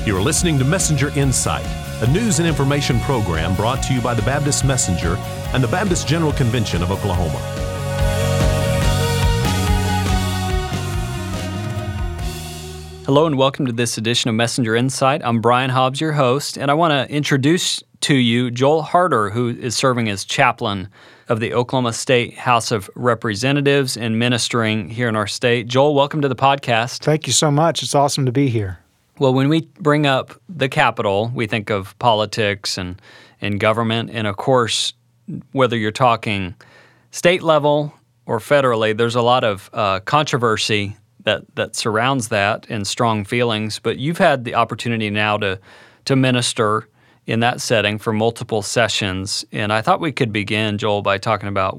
You are listening to Messenger Insight, a news and information program brought to you by the Baptist Messenger and the Baptist General Convention of Oklahoma. Hello and welcome to this edition of Messenger Insight. I'm Brian Hobbs, your host, and I want to introduce to you Joel Harder, who is serving as chaplain of the Oklahoma State House of Representatives and ministering here in our state. Joel, welcome to the podcast. Thank you so much. It's awesome to be here. Well, when we bring up the Capitol, we think of politics and government, and of course, whether you're talking state level or federally, there's a lot of controversy that surrounds that and strong feelings. But you've had the opportunity now to minister in that setting for multiple sessions, and I thought we could begin, Joel, by talking about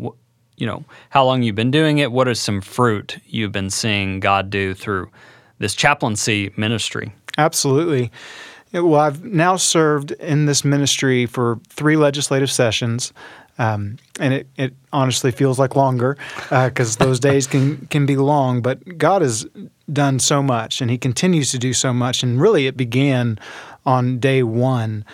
how long you've been doing it. What is some fruit you've been seeing God do through this chaplaincy ministry? Absolutely. Well, I've now served in this ministry for 3 legislative sessions, and it honestly feels like longer because those days can be long. But God has done so much, and He continues to do so much. And really, it began on day one.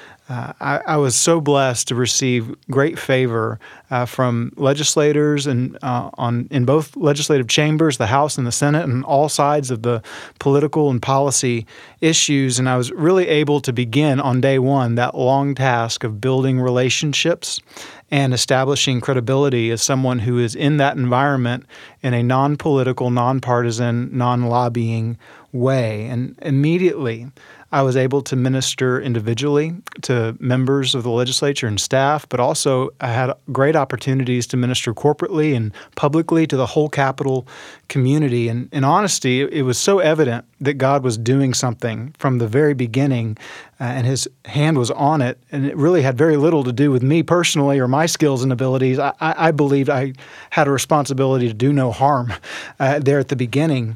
I was so blessed to receive great favor from legislators and in both legislative chambers, the House and the Senate, and all sides of the political and policy issues. And I was really able to begin on day one that long task of building relationships and establishing credibility as someone who is in that environment in a non-political, non-partisan, non-lobbying way. And immediately, I was able to minister individually to members of the legislature and staff, but also I had great opportunities to minister corporately and publicly to the whole Capitol community. And in honesty, it was so evident that God was doing something from the very beginning, and His hand was on it, and it really had very little to do with me personally or my skills and abilities. I believed I had a responsibility to do no harm there at the beginning.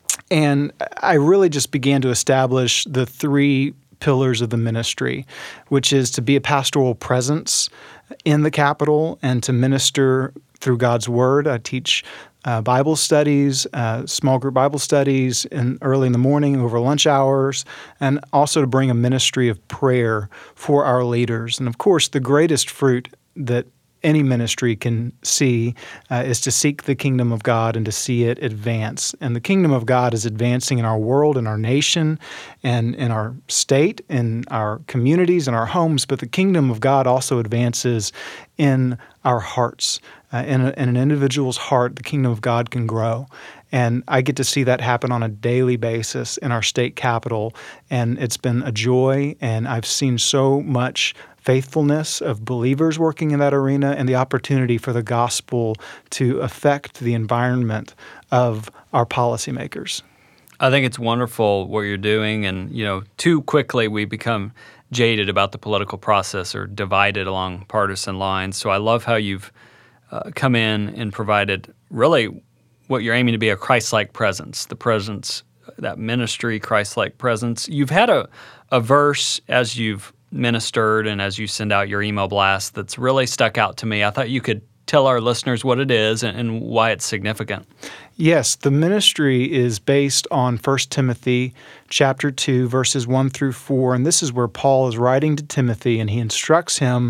And I really just began to establish the 3 pillars of the ministry, which is to be a pastoral presence in the Capitol and to minister through God's Word. I teach Bible studies, small group Bible studies early in the morning over lunch hours, and also to bring a ministry of prayer for our leaders. And of course, the greatest fruit that any ministry can see is to seek the kingdom of God and to see it advance. And the kingdom of God is advancing in our world, in our nation, and in our state, in our communities, in our homes. But the kingdom of God also advances in our hearts. In an individual's heart, the kingdom of God can grow. And I get to see that happen on a daily basis in our state capitol. And it's been a joy, and I've seen so much faithfulness of believers working in that arena and the opportunity for the gospel to affect the environment of our policymakers. I think it's wonderful what you're doing, and too quickly we become jaded about the political process or divided along partisan lines. So I love how you've come in and provided really what you're aiming to be a Christ-like presence, the presence, that ministry, Christ-like presence. You've had a verse as you've ministered and as you send out your email blast that's really stuck out to me. I thought you could tell our listeners what it is and why it's significant. Yes, the ministry is based on 1 Timothy chapter 2, verses 1 through 4, and this is where Paul is writing to Timothy, and he instructs him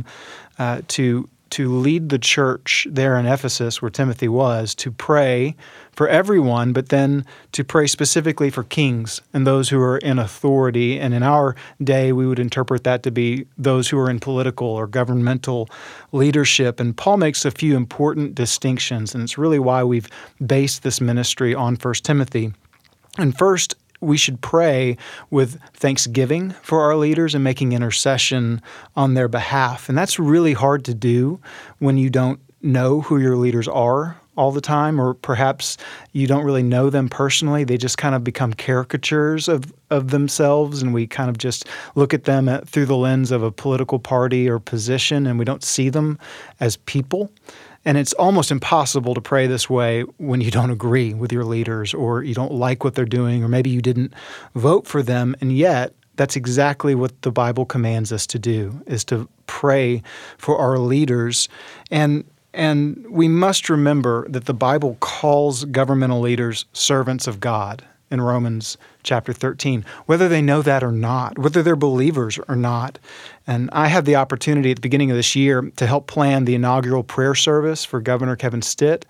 to lead the church there in Ephesus, where Timothy was, to pray for everyone, but then to pray specifically for kings and those who are in authority. And in our day, we would interpret that to be those who are in political or governmental leadership. And Paul makes a few important distinctions, and it's really why we've based this ministry on 1 Timothy. And first, we should pray with thanksgiving for our leaders and making intercession on their behalf. And that's really hard to do when you don't know who your leaders are all the time, or perhaps you don't really know them personally. They just kind of become caricatures of themselves, and we kind of just look at them through the lens of a political party or position, and we don't see them as people. And it's almost impossible to pray this way when you don't agree with your leaders, or you don't like what they're doing, or maybe you didn't vote for them. And yet, that's exactly what the Bible commands us to do, is to pray for our leaders. And we must remember that the Bible calls governmental leaders servants of God. in Romans chapter 13, whether they know that or not, whether they're believers or not. And I had the opportunity at the beginning of this year to help plan the inaugural prayer service for Governor Kevin Stitt.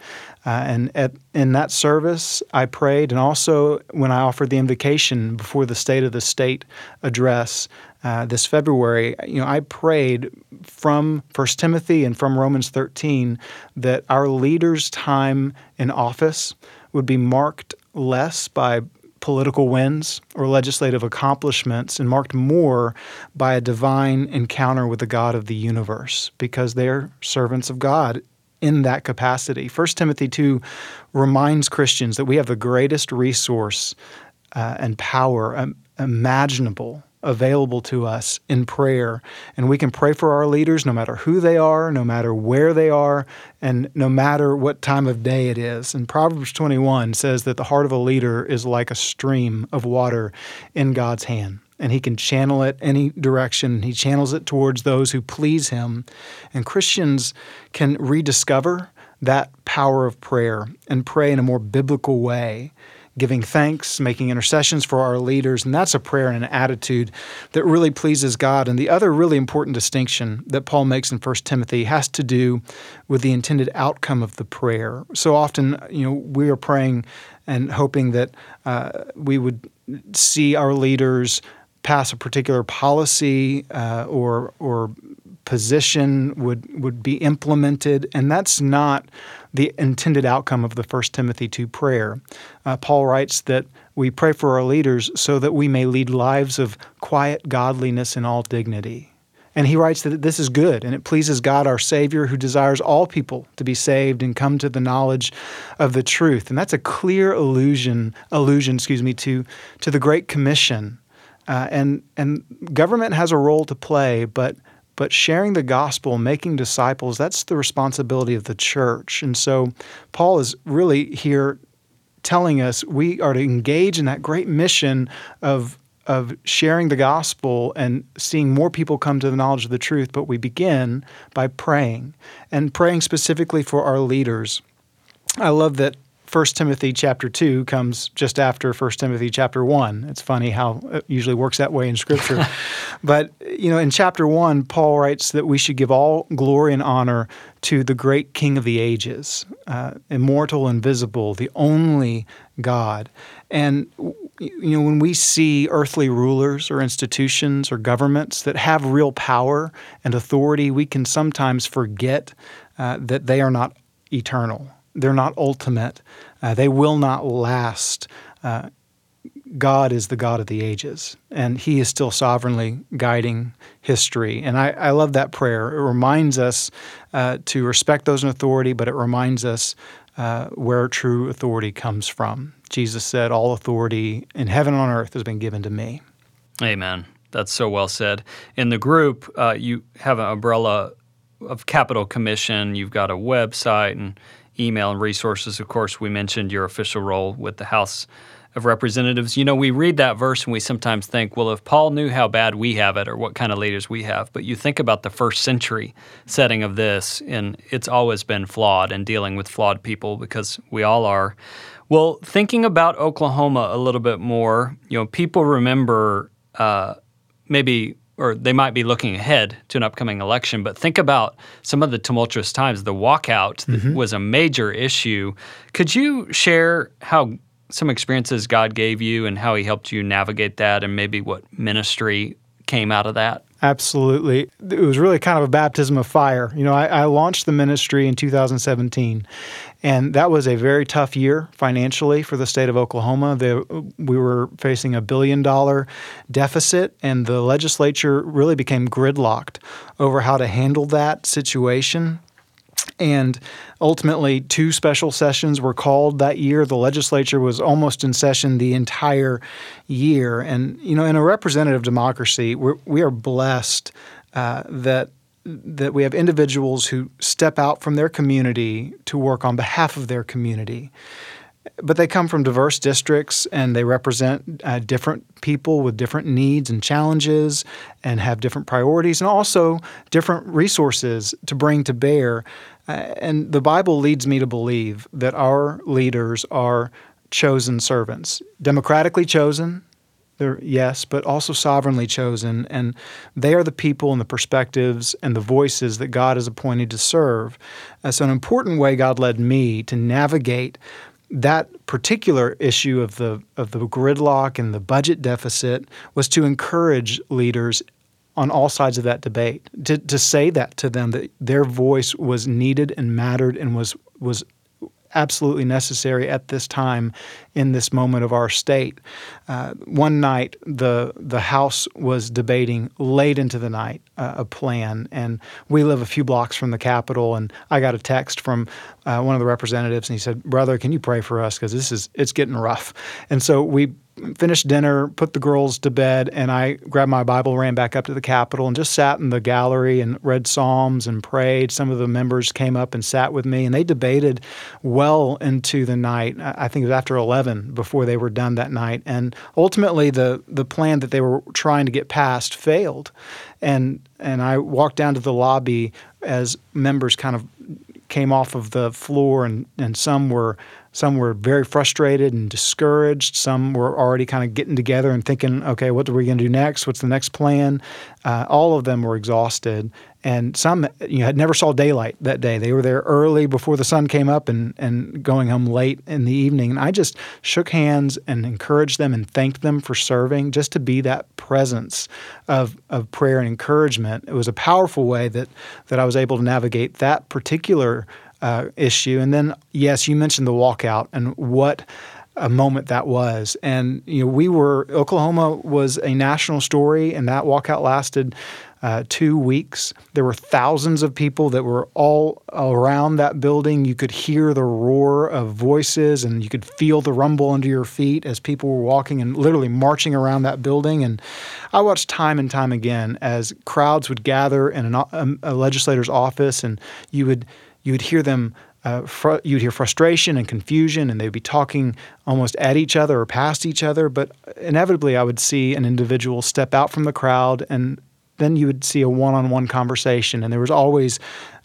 In that service, I prayed, and also when I offered the invocation before the State of the State address this February, I prayed from 1 Timothy and from Romans 13 that our leaders' time in office would be marked less by political wins or legislative accomplishments and marked more by a divine encounter with the God of the universe, because they're servants of God in that capacity. 1 Timothy 2 reminds Christians that we have the greatest resource and power imaginable available to us in prayer. And we can pray for our leaders no matter who they are, no matter where they are, and no matter what time of day it is. And Proverbs 21 says that the heart of a leader is like a stream of water in God's hand. And he can channel it any direction. He channels it towards those who please him. And Christians can rediscover that power of prayer and pray in a more biblical way, giving thanks, making intercessions for our leaders. And that's a prayer and an attitude that really pleases God. And the other really important distinction that Paul makes in 1 Timothy has to do with the intended outcome of the prayer. So often, we are praying and hoping that we would see our leaders pass a particular policy or position would be implemented, and that's not the intended outcome of the 1 Timothy 2 prayer. Paul writes that we pray for our leaders so that we may lead lives of quiet godliness in all dignity. And he writes that this is good, and it pleases God our Savior, who desires all people to be saved and come to the knowledge of the truth. And that's a clear allusion to the Great Commission. And government has a role to play, but sharing the gospel, making disciples, that's the responsibility of the church. And so Paul is really here telling us we are to engage in that great mission of sharing the gospel and seeing more people come to the knowledge of the truth, but we begin by praying, and praying specifically for our leaders. I love that 1 Timothy chapter 2 comes just after 1 Timothy chapter 1. It's funny how it usually works that way in Scripture. But, in chapter 1, Paul writes that we should give all glory and honor to the great King of the ages, immortal, invisible, the only God. And, when we see earthly rulers or institutions or governments that have real power and authority, we can sometimes forget that they are not eternal. They're not ultimate. They will not last. God is the God of the ages, and he is still sovereignly guiding history. And I love that prayer. It reminds us to respect those in authority, but it reminds us where true authority comes from. Jesus said, all authority in heaven and on earth has been given to me. Amen. That's so well said. In the group, you have an umbrella of Capital Commission. You've got a website and email and resources. Of course, we mentioned your official role with the House of Representatives. We read that verse and we sometimes think, well, if Paul knew how bad we have it or what kind of leaders we have, but you think about the first century setting of this, and it's always been flawed and dealing with flawed people, because we all are. Well, thinking about Oklahoma a little bit more, people remember or they might be looking ahead to an upcoming election, but think about some of the tumultuous times. The walkout was a major issue. Could you share how some experiences God gave you and how he helped you navigate that, and maybe what ministry came out of that? Absolutely. It was really kind of a baptism of fire. I launched the ministry in 2017, and that was a very tough year financially for the state of Oklahoma. We were facing $1 billion deficit, and the legislature really became gridlocked over how to handle that situation. And ultimately, 2 special sessions were called that year. The legislature was almost in session the entire year. And, in a representative democracy, we are blessed that we have individuals who step out from their community to work on behalf of their community. But they come from diverse districts, and they represent different people with different needs and challenges, and have different priorities, and also different resources to bring to bear. And the Bible leads me to believe that our leaders are chosen servants, democratically chosen, yes, but also sovereignly chosen, and they are the people and the perspectives and the voices that God has appointed to serve. So an important way God led me to navigate that particular issue of the gridlock and the budget deficit was to encourage leaders on all sides of that debate, to say that to them, that their voice was needed and mattered and was absolutely necessary at this time in this moment of our state. One night, the House was debating late into the night a plan, and we live a few blocks from the Capitol, and I got a text from one of the representatives, and he said, "Brother, can you pray for us, because it's getting rough." And so we finished dinner, put the girls to bed, and I grabbed my Bible, ran back up to the Capitol, and just sat in the gallery and read Psalms and prayed. Some of the members came up and sat with me, and they debated well into the night. I think it was after 11 before they were done that night. And ultimately, the plan that they were trying to get passed failed. And I walked down to the lobby as members kind of came off of the floor, and some were very frustrated and discouraged. Some were already kind of getting together and thinking, okay, what are we going to do next? What's the next plan? All of them were exhausted. And some had never saw daylight that day. They were there early before the sun came up and going home late in the evening. And I just shook hands and encouraged them and thanked them for serving, just to be that presence of prayer and encouragement. It was a powerful way that I was able to navigate that particular issue. And then, yes, you mentioned the walkout, and what a moment that was. And Oklahoma was a national story, and that walkout lasted 2 weeks. There were thousands of people that were all around that building. You could hear the roar of voices, and you could feel the rumble under your feet as people were walking and literally marching around that building. And I watched time and time again as crowds would gather in a legislator's office, and you would hear them. You'd hear frustration and confusion, and they'd be talking almost at each other or past each other. But inevitably, I would see an individual step out from the crowd, and then you would see a one-on-one conversation. And there was always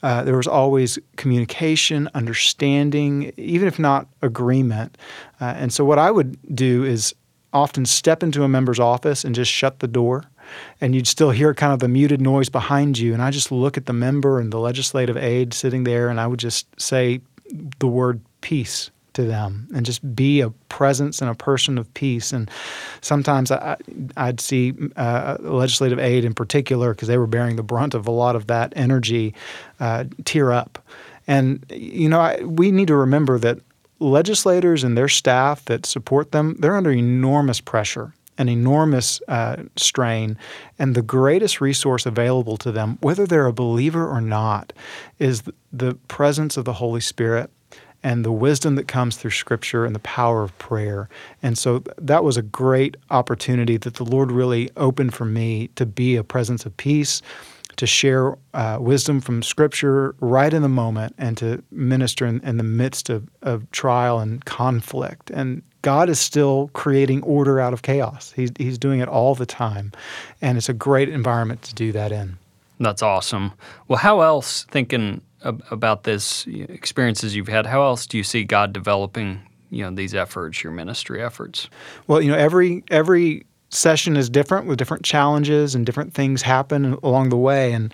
communication, understanding, even if not agreement. And so what I would do is often step into a member's office and just shut the door. And you'd still hear kind of the muted noise behind you. And I just look at the member and the legislative aide sitting there, and I would just say the word peace to them and just be a presence and a person of peace. And sometimes I'd see a legislative aide in particular, because they were bearing the brunt of a lot of that energy, tear up. And, we need to remember that legislators and their staff that support them, they're under enormous pressure, an enormous strain, and the greatest resource available to them, whether they're a believer or not, is the presence of the Holy Spirit and the wisdom that comes through Scripture and the power of prayer. And so that was a great opportunity that the Lord really opened for me to be a presence of peace, to share wisdom from Scripture right in the moment, and to minister in the midst of trial and conflict. And God is still creating order out of chaos. He's doing it all the time, and it's a great environment to do that in. That's awesome. Well, how else, thinking about this experiences you've had, how else do you see God developing these efforts, your ministry efforts? Well, every session is different, with different challenges, and different things happen along the way. And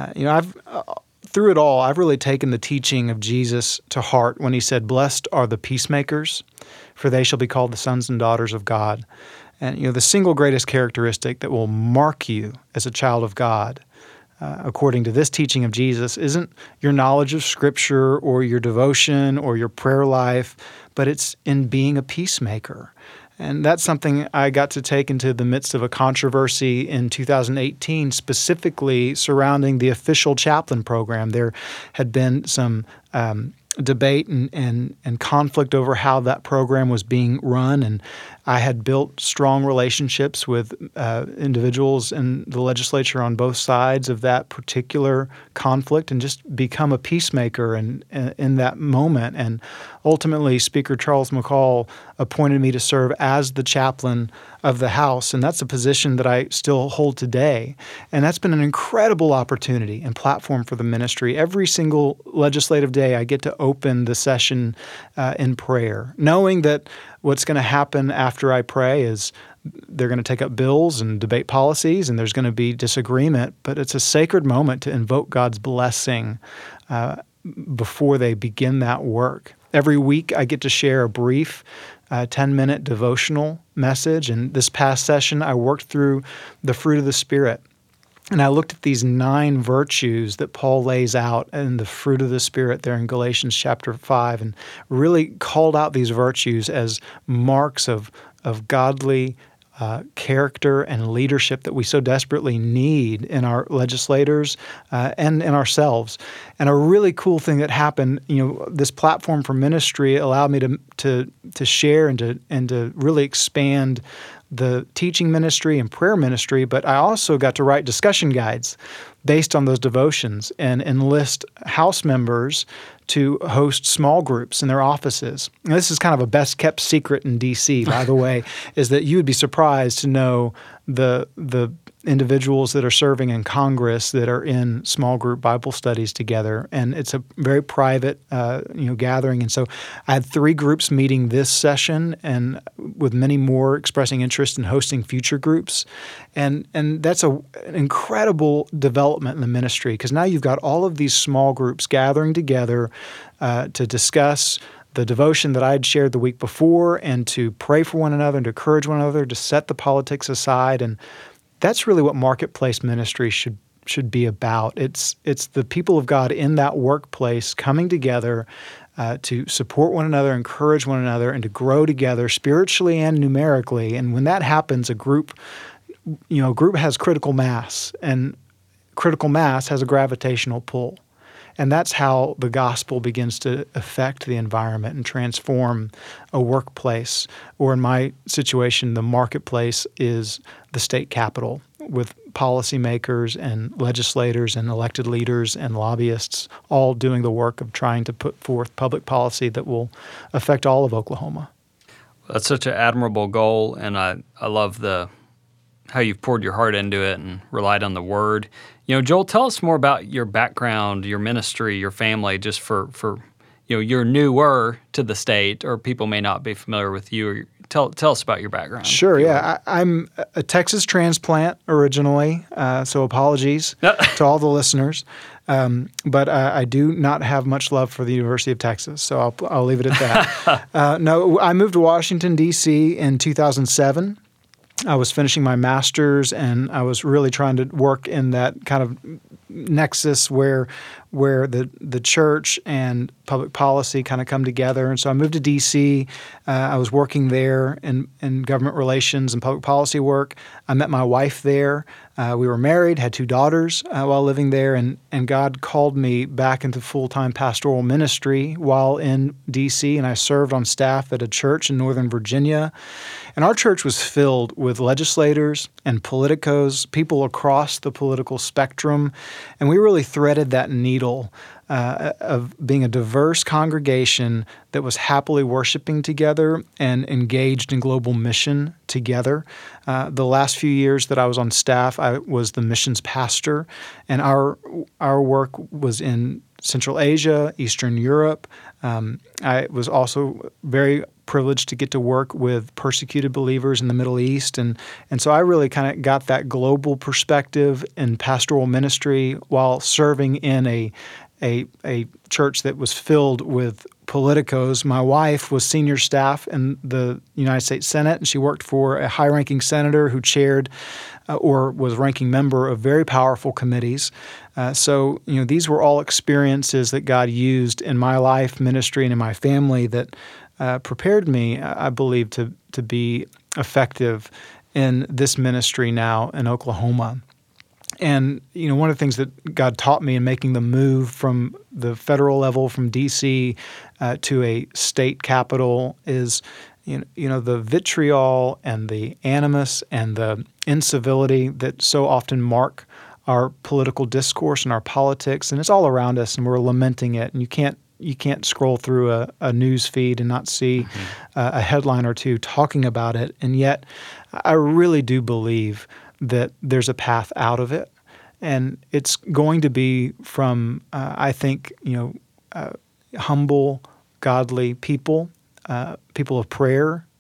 through it all, I've really taken the teaching of Jesus to heart when he said, "Blessed are the peacemakers, for they shall be called the sons and daughters of God." And the single greatest characteristic that will mark you as a child of God, according to this teaching of Jesus, isn't your knowledge of Scripture or your devotion or your prayer life, but it's in being a peacemaker. And that's something I got to take into the midst of a controversy in 2018, specifically surrounding the official chaplain program. There had been some debate and conflict over how that program was being run, and I had built strong relationships with individuals in the legislature on both sides of that particular conflict, and just become a peacemaker in that moment. And ultimately, Speaker Charles McCall appointed me to serve as the chaplain of the House, and that's a position that I still hold today. And that's been an incredible opportunity and platform for the ministry. Every single legislative day, I get to open the session in prayer, knowing that what's going to happen after I pray is they're going to take up bills and debate policies, and there's going to be disagreement, but it's a sacred moment to invoke God's blessing before they begin that work. Every week I get to share a brief 10-minute devotional message, and this past session I worked through the fruit of the Spirit. And I looked at these 9 virtues that Paul lays out in the fruit of the Spirit there in Galatians chapter 5, and really called out these virtues as marks of godly character and leadership that we so desperately need in our legislators and in ourselves. And a really cool thing that happened, this platform for ministry allowed me to share and to really expand the teaching ministry and prayer ministry, but I also got to write discussion guides based on those devotions and enlist house members to host small groups in their offices. And this is kind of a best-kept secret in D.C., by the way, is that you would be surprised to know the individuals that are serving in Congress that are in small group Bible studies together, and it's a very private, gathering. And so I had 3 groups meeting this session, and with many more expressing interest in hosting future groups, and that's an incredible development in the ministry, because now you've got all of these small groups gathering together to discuss the devotion that I had shared the week before, and to pray for one another and to encourage one another, to set the politics aside. And that's really what marketplace ministry should be about. It's the people of God in that workplace coming together to support one another, encourage one another, and to grow together spiritually and numerically. And when that happens, a group has critical mass, and critical mass has a gravitational pull. And that's how the gospel begins to affect the environment and transform a workplace. Or in my situation, the marketplace is the state capitol, with policymakers and legislators and elected leaders and lobbyists all doing the work of trying to put forth public policy that will affect all of Oklahoma. That's such an admirable goal, and I love how you've poured your heart into it and relied on the Word. Joel, tell us more about your background, your ministry, your family, just for you're newer to the state, or people may not be familiar with you. Tell us about your background. Sure, yeah. I'm a Texas transplant originally, so apologies to all the listeners. But I do not have much love for the University of Texas, so I'll leave it at that. No, I moved to Washington, D.C. in 2007. I was finishing my master's, and I was really trying to work in that kind of nexus where the church and public policy kind of come together. And so I moved to D.C. I was working there in government relations and public policy work. I met my wife there. We were married, had 2 daughters while living there, and God called me back into full-time pastoral ministry while in D.C., and I served on staff at a church in Northern Virginia. And our church was filled with legislators and politicos, people across the political spectrum, and we really threaded that needle of being a diverse congregation that was happily worshiping together and engaged in global mission together. The last few years that I was on staff, I was the missions pastor, and our work was in Central Asia, Eastern Europe. I was also very privileged to get to work with persecuted believers in the Middle East. And so I really kind of got that global perspective in pastoral ministry while serving in a church that was filled with politicos. My wife was senior staff in the United States Senate, and she worked for a high-ranking senator who chaired or was ranking member of very powerful committees. So these were all experiences that God used in my life, ministry, and in my family that prepared me, I believe, to be effective in this ministry now in Oklahoma. And one of the things that God taught me in making the move from the federal level, from D.C. To a state capital, is the vitriol and the animus and the incivility that so often mark our political discourse and our politics, and it's all around us, and we're lamenting it. And you can't scroll through a news feed and not see a headline or two talking about it. And yet, I really do believe that there's a path out of it, and it's going to be from I think humble, godly people, people of prayer,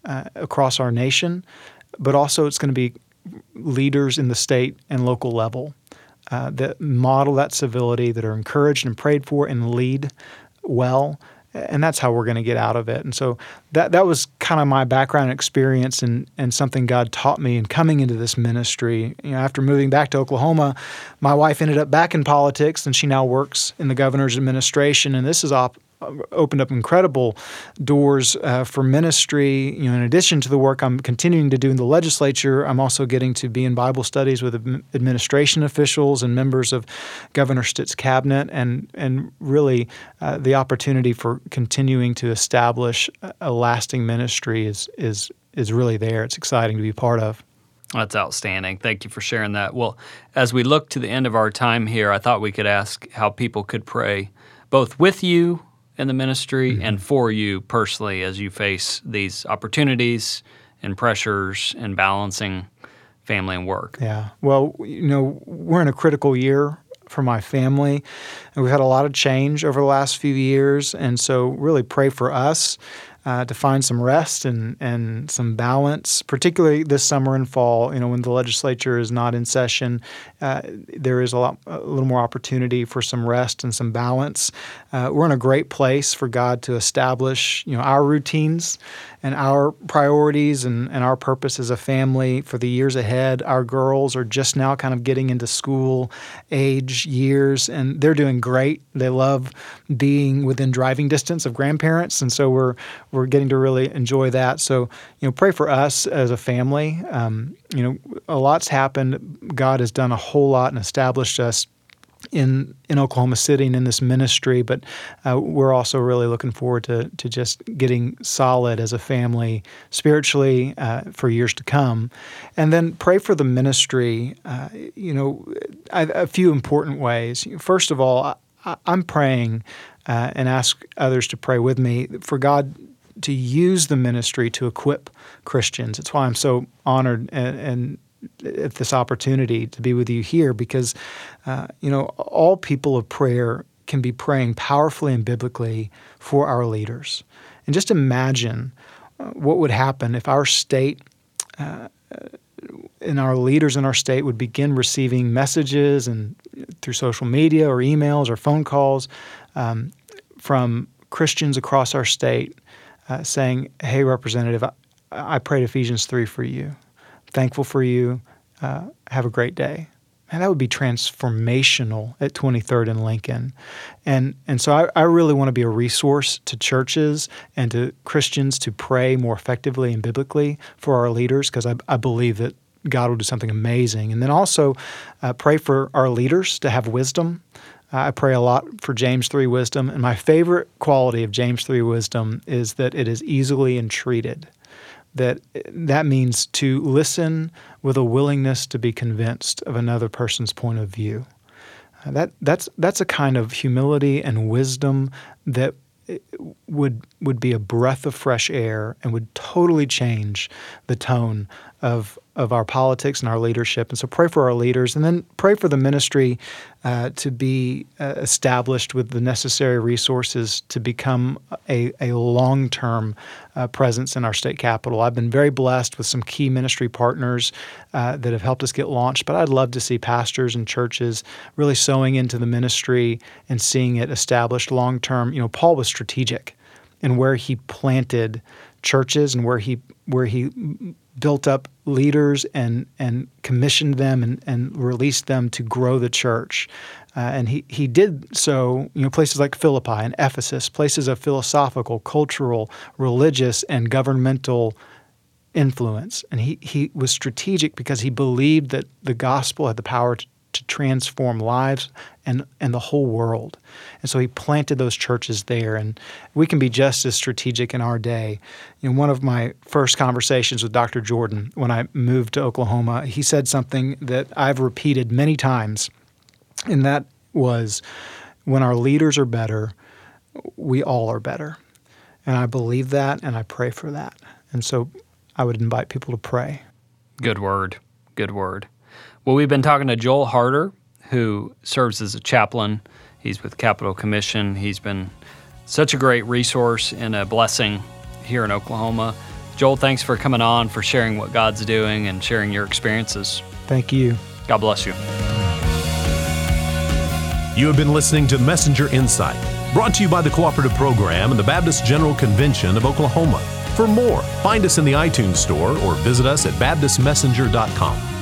across our nation, but also it's going to be leaders in the state and local level that model that civility, that are encouraged and prayed for and lead well. And that's how we're going to get out of it. And so that was kind of my background and experience and something God taught me in coming into this ministry. After moving back to Oklahoma, my wife ended up back in politics, and she now works in the governor's administration. And this has opened up incredible doors for ministry. In addition to the work I'm continuing to do in the legislature, I'm also getting to be in Bible studies with administration officials and members of Governor Stitt's cabinet, and really the opportunity for continuing to establish a lasting ministry is really there. It's exciting to be part of. That's outstanding. Thank you for sharing that. Well, as we look to the end of our time here, I thought we could ask how people could pray both with you in the ministry and for you personally as you face these opportunities and pressures and balancing family and work. Yeah. Well, we're in a critical year for my family, and we've had a lot of change over the last few years, and so really pray for us to find some rest and some balance, particularly this summer and fall. When the legislature is not in session, there is a little more opportunity for some rest and some balance. We're in a great place for God to establish, our routines and our priorities and our purpose as a family for the years ahead. Our girls are just now kind of getting into school age years, and they're doing great. They love being within driving distance of grandparents, and so we're getting to really enjoy that. So, pray for us as a family. A lot's happened. God has done a whole lot and established us in Oklahoma City and in this ministry, but we're also really looking forward to just getting solid as a family spiritually for years to come. And then pray for the ministry, a few important ways. First of all, I'm praying and ask others to pray with me for God to use the ministry to equip Christians. It's why I'm so honored and at this opportunity to be with you here, because all people of prayer can be praying powerfully and biblically for our leaders. And just imagine what would happen if our state and our leaders in our state would begin receiving messages and through social media or emails or phone calls from Christians across our state saying, "Hey, Representative, I prayed Ephesians 3 for you. Thankful for you. Have a great day." And that would be transformational at 23rd and Lincoln. And so I really want to be a resource to churches and to Christians to pray more effectively and biblically for our leaders, because I believe that God will do something amazing. And then also pray for our leaders to have wisdom. I pray a lot for James 3 wisdom. And my favorite quality of James 3 wisdom is that it is easily entreated. That means to listen with a willingness to be convinced of another person's point of view. That's a kind of humility and wisdom that would be a breath of fresh air and would totally change the tone of our politics and our leadership. And so pray for our leaders, and then pray for the ministry to be established with the necessary resources to become a long-term presence in our state capitol. I've been very blessed with some key ministry partners that have helped us get launched, but I'd love to see pastors and churches really sowing into the ministry and seeing it established long-term. Paul was strategic in where he planted churches and where he built up leaders and commissioned them and released them to grow the church. And he did so, places like Philippi and Ephesus, places of philosophical, cultural, religious, and governmental influence. And he was strategic because he believed that the gospel had the power to transform lives and the whole world. And so he planted those churches there. And we can be just as strategic in our day. One of my first conversations with Dr. Jordan when I moved to Oklahoma, he said something that I've repeated many times, and that was, when our leaders are better, we all are better. And I believe that, and I pray for that. And so I would invite people to pray. Good word. Good word. Well, we've been talking to Joel Harder, who serves as a chaplain. He's with Capitol Commission. He's been such a great resource and a blessing here in Oklahoma. Joel, thanks for coming on, for sharing what God's doing and sharing your experiences. Thank you. God bless you. You have been listening to Messenger Insight, brought to you by the Cooperative Program and the Baptist General Convention of Oklahoma. For more, find us in the iTunes Store or visit us at baptistmessenger.com.